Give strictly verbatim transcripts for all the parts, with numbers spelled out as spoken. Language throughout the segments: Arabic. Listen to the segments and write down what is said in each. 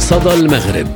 صدى المغرب.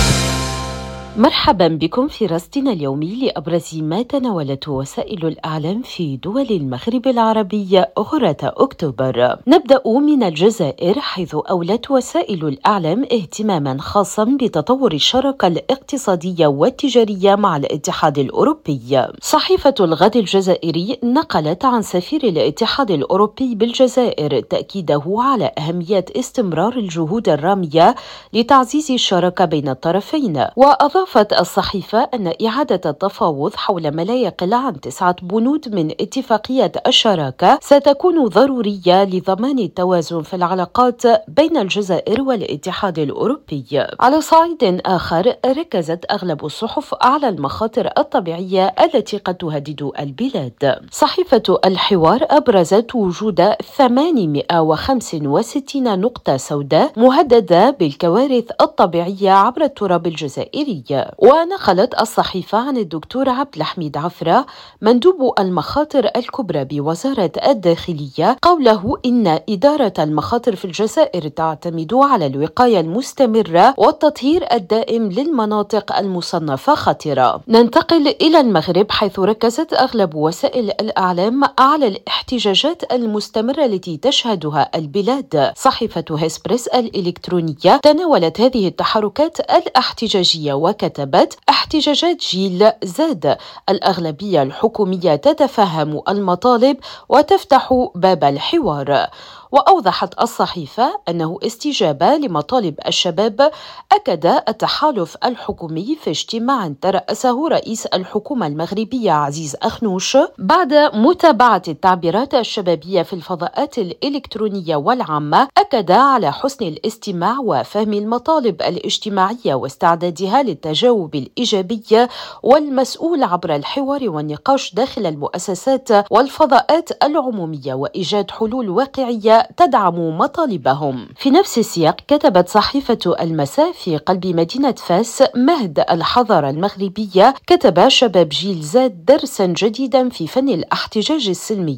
مرحبا بكم في رصدنا اليومي لأبرز ما تناولته وسائل الإعلام في دول المغرب العربي غرة أكتوبر. نبدأ من الجزائر، حيث أولت وسائل الإعلام اهتماما خاصا بتطور الشراكة الاقتصادية والتجارية مع الاتحاد الأوروبي. صحيفة الغد الجزائري نقلت عن سفير الاتحاد الأوروبي بالجزائر تأكيده على أهمية استمرار الجهود الرامية لتعزيز الشراكة بين الطرفين. وأضاف أضافت الصحيفة أن إعادة التفاوض حول ما لا يقل عن تسعة بنود من اتفاقية الشراكة ستكون ضرورية لضمان التوازن في العلاقات بين الجزائر والاتحاد الأوروبي. على صعيد آخر، ركزت أغلب الصحف على المخاطر الطبيعية التي قد تهدد البلاد. صحيفة الحوار أبرزت وجود ثمانمائة وخمسة وستين نقطة سوداء مهددة بالكوارث الطبيعية عبر التراب الجزائري. ونقلت الصحيفة عن الدكتور عبد الحميد عفرة مندوب المخاطر الكبرى بوزارة الداخلية قوله إن إدارة المخاطر في الجزائر تعتمد على الوقاية المستمرة والتطهير الدائم للمناطق المصنفة خطرة. ننتقل إلى المغرب، حيث ركزت أغلب وسائل الإعلام على الاحتجاجات المستمرة التي تشهدها البلاد. صحيفة هسبريس الإلكترونية تناولت هذه التحركات الاحتجاجية وكتبت: احتجاجات جيل زاد، الأغلبية الحكومية تتفهم المطالب وتفتح باب الحوار. وأوضحت الصحيفة أنه استجابة لمطالب الشباب، أكد التحالف الحكومي في اجتماع ترأسه رئيس الحكومة المغربية عزيز أخنوش بعد متابعة التعبيرات الشبابية في الفضاءات الإلكترونية والعامة، أكد على حسن الاستماع وفهم المطالب الاجتماعية واستعدادها للتجاوب الإيجابي والمسؤول عبر الحوار والنقاش داخل المؤسسات والفضاءات العمومية وإيجاد حلول واقعية تدعم مطالبهم. في نفس السياق، كتبت صحيفة المساء: في قلب مدينة فاس مهد الحضارة المغربية، كتب شباب جيل زاد درسا جديدا في فن الاحتجاج السلمي.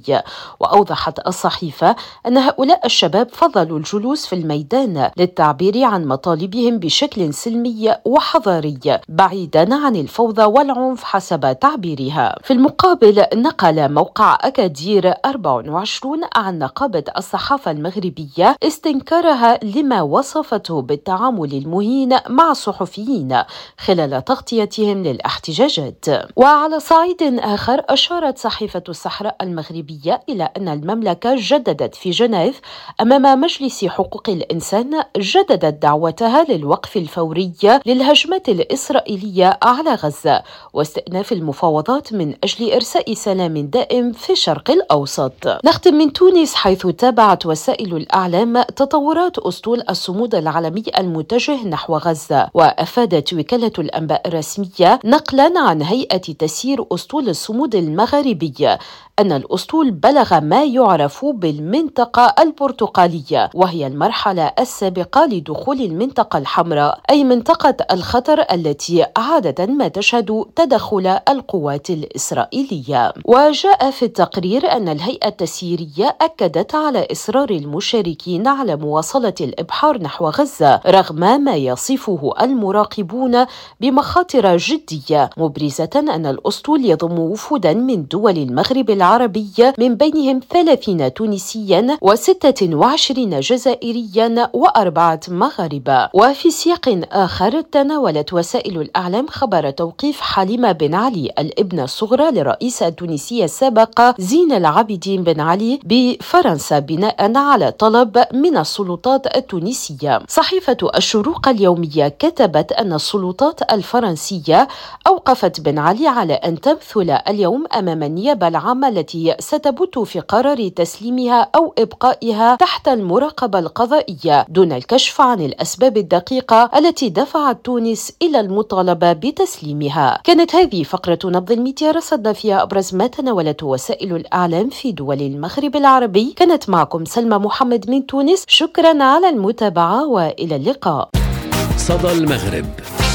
وأوضحت الصحيفة أن هؤلاء الشباب فضلوا الجلوس في الميدان للتعبير عن مطالبهم بشكل سلمي وحضاري بعيدا عن الفوضى والعنف حسب تعبيرها. في المقابل، نقل موقع أكادير أربعة وعشرين عن نقابة الصحافة المغربية استنكارها لما وصفته بالتعامل المهين مع الصحفيين خلال تغطيتهم للاحتجاجات. وعلى صعيد آخر، أشارت صحيفة الصحراء المغربية إلى أن المملكة جددت في جنيف أمام مجلس حقوق الإنسان جددت دعوتها للوقف الفوري للهجمات الإسرائيلية على غزة واستئناف المفاوضات من أجل إرساء سلام دائم في الشرق الأوسط. نختم من تونس، حيث تابعت وسائل الإعلام تطورات أسطول الصمود العالمي المتجه نحو غزة. وأفادت وكالة الأنباء الرسمية نقلا عن هيئة تسيير أسطول الصمود المغربي أن الأسطول بلغ ما يعرف بالمنطقة البرتقالية، وهي المرحلة السابقة لدخول المنطقة الحمراء، أي منطقة الخطر التي عادة ما تشهد تدخل القوات الإسرائيلية. وجاء في التقرير أن الهيئة التسييرية أكدت على إصرار المشاركين على مواصلة الإبحار نحو غزة رغم ما يصفه المراقبون بمخاطر جدية، مبرزة أن الأسطول يضم وفودا من دول المغرب العربي من بينهم ثلاثين تونسيا وستة وعشرين جزائريا وأربعة مغاربة. وفي سياق آخر، تناولت وسائل الإعلام خبر توقيف حليمة بن علي الابنة الصغرى للرئيس التونسي السابق زين العابدين بن علي بفرنسا بناء على طلب من السلطات التونسية. صحيفة الشروق اليومية كتبت أن السلطات الفرنسية أوقفت بن علي على أن تمثل اليوم أمام النيابة العامة التي ستبت في قرار تسليمها أو إبقائها تحت المراقبة القضائية دون الكشف عن الأسباب الدقيقة التي دفعت تونس إلى المطالبة بتسليمها. كانت هذه فقرة نبض الميديا رصدنا فيها أبرز ما تناولته وسائل الإعلام في دول المغرب العربي. كانت معكم سلمى محمد من تونس، شكرا على المتابعة وإلى اللقاء. صدى المغرب.